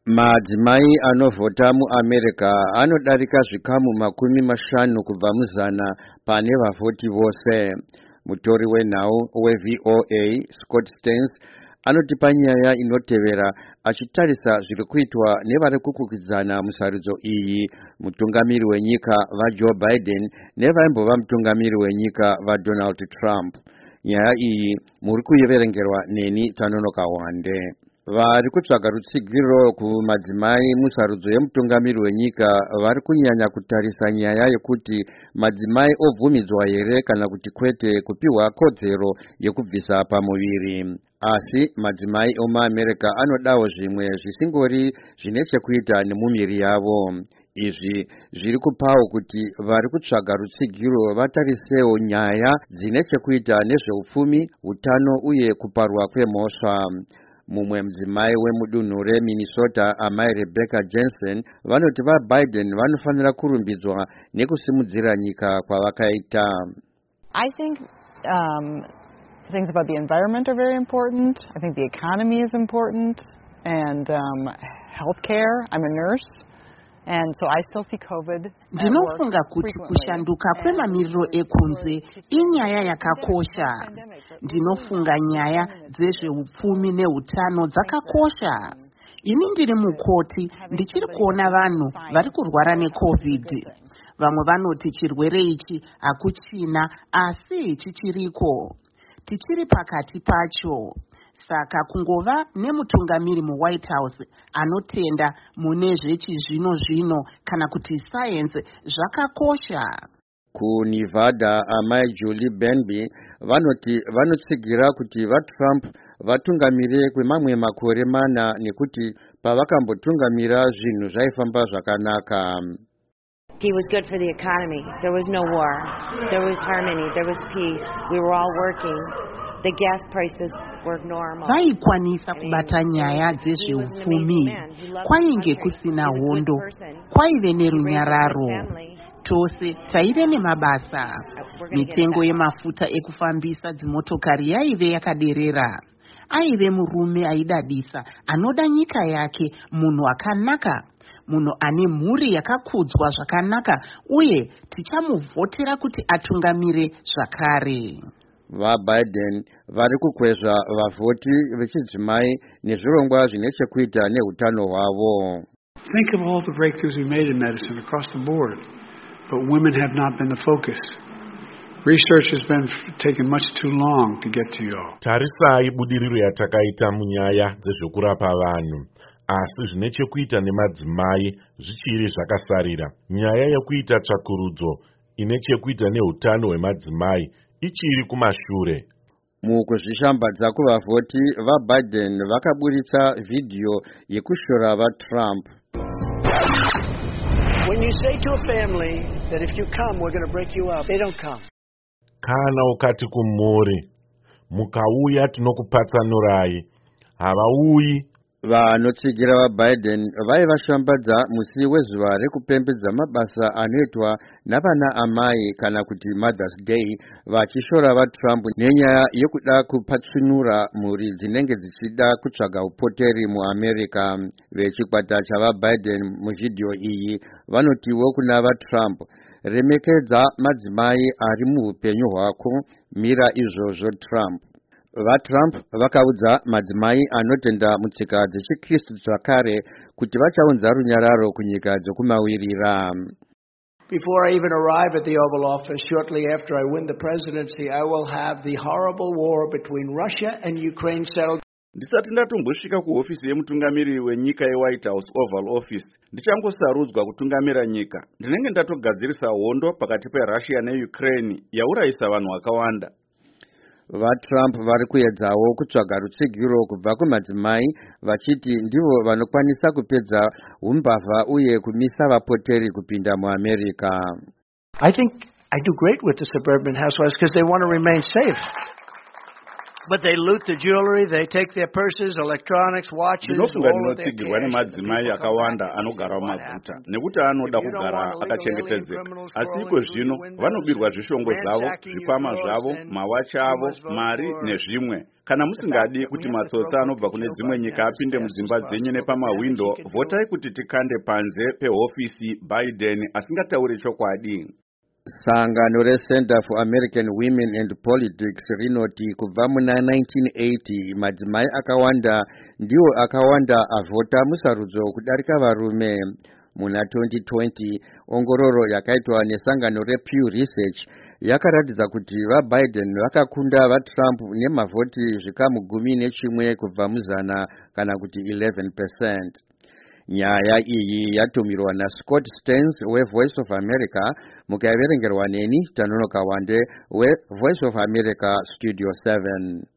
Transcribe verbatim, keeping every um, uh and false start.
Madzimai anovhota muAmerica anodarika zvikamu makumi mashanu kubva muzana pane vavhoti vose. Mutori wenhau weV O A Scott Stearns anoti panyaya inotevera achitarisa zviri kuitwa nevari kukwikwidzana musarudzo iyi, mutungamiri wenyika vaJoe Biden nevaimbova mutungamiri wenyika vaDonald Trump. Nyaya iyi muri kuiverengerwa neni Tanonoka Wande. Vari kutsvaga rutsigiro kumadzimai musarudzo yemutungamiri wenyika vari kunyanya kutarisa nyaya yekuti madzimai obvumidzwa here kana kuti kwete kupiwa kodzero yekubvisa pamuviri. Asi madzimai omuAmerica anodawo zvimwe zvisingori zvine chekuita nemumiri yavo. Izvi zviri kupawo kuti vari kutsvaga rutsigiro vatarisewo nyaya dzine chekuita nezveupfumi, utano uye kuparwa kwemhosva. Mumwe mudzimai wemudunhu reMinnesota amai Rebecca Jensen vanoti vaBiden vanofanira kurumbidzwa nekusimudzira nyika kwavakaita. I think um, things about the environment are very important. I think the economy is important, and um, healthcare. I'm a nurse. And so I still see COVID. Ndinofunga kuti kushanduka kwemamiriro ekunze inyaya yakakosha. Ndinofunga nyaya dzezveupfumi neutano dzakakosha. Ini ndiri mukoti ndichiri kuona vanhu vari kurwara neCovid. Vamwe vanoti chirwere ichi hakuchina asi chichiriko. Tichiri pakati pacho. Saka kungova nemutungamiri muWhite House anotenda mune zvechizvino zvino kana kuti science zvakakosha. KuNevada amai Julie Benby vanoti vanotsigira kuti vaTrump vatungamire kwemamwe makore mana nekuti pavakambotungamira zvinhu zvaifamba zvakanaka. He was good for the economy. There was no war. There was harmony. There was peace. We were all working. The gas prices were normal. Vaikwanisa kubata nyaya dzezveupfumi. Kwainge kusina hondo. Kwaive nerunyararo. Tose taive nemabasa. Mitengo yemafuta ekufambisa dzimotokari yaive yakaderera. Aive murume aidadisa anoda nyika yake, munhu akanaka. Munhu ane mhuri yakakudzwa zvakanaka uye tichamuvhotera kuti atungamire zvakare. VaBiden vari kukwezva vavhoti vechidzimai nezvirongwa zvine chekuita neutano hwavo. Think of all the breakthroughs we made in medicine across the board, but women have not been the focus. Research has been taken much too long to get to you all. Tarisai budiriro yatakaita munyaya dzezvekurapa vanhu, asi zvine chekuita nemadzimai zvichiri zvakasarira. Nyaya yekuita tsvakurudzo ine chekuita neutano hwemadzimai ichiri kumashure. Mukuzvishambadza kuvavhoti vaBiden vakaburitsa video yekushora vaTrump. When you say to a family that if you come we're going to break you up, they don't come. Kana ukati kumhuri mukauya tinokupatsanurai, havauyi. Vanotsigira vaBiden vaivashambadza musi wezuva rekupembedza mabasa anoitwa navana amai kana kuti Mother's Day, vachishora vaTrump nenyaya yekuda kupatsunura mhuri dzinenge dzichida kutsvaga upoteri muAmerica. Vechikwata chavaBiden muvidhiyo iyi vanotiwo kuna vaTrump, remekedza madzimai ari muupenyu hwako, mira izvozvo Trump. VaTrump vakaudza madzimai anotenda mutsika dzechiKristu zvakare kuti vachaunza runyararo kunyika dzokumawirira. Before I even arrive at the Oval Office, shortly after I win the presidency, I will have the horrible war between Russia and Ukraine settled. Ndisati ndatombosvika kuhofisi yemutungamiri wenyika yeWhite House Oval Office, ndichangosarudzwa kutungamira nyika. Ndinenge ndatogadzirisa hondo pakati peRussia neUkraine yaurayisa vanhu vakawanda. VaTrump vari kuedzawo kutsvaga rutsigiro kubva kumadzimai vachiti ndivo vanokwanisa kupedza umbavha uye kumisa vapoteri kupinda muAmerica. I think I do great with the suburban housewives because they want to remain safe. But they loot the jewelry, they take their purses, electronics, watches, ndinofunga all of their ndinotsigirwa cash. nemadzimai akawanda anogara mumaguta nekuti anoda kugara akachengetedzeka, asi iko zvino vanobirwa zvishongo zvavo, zvikwama zvavo, mawachi avo, mari nezvimwe. Kana musingadi kuti matsotsa anobva kune dzimwe nyika apinde mudzimba dzenyu nepamawindo, votai kuti tikande panze pehofisi Biden asingatauri chokwadi. Sangano reCenter for American Women and Politics rinoti kubva muna nineteen eighty madzimai akawanda ndiwo akawanda avhota musarudzo kudarika varume. Muna twenty twenty ongororo yakaitwa nesangano rePew Research yakaratidza kuti vaBiden vakakunda vaTrump nemavhoti zvikamu gumi nechimwe kubva muzana kana kuti eleven percent. Nyaya iyi yatumirwa naScott Stearns weVoice of America mukaverengerwa neni Tanonoka Wande weVoice of America Studio seven.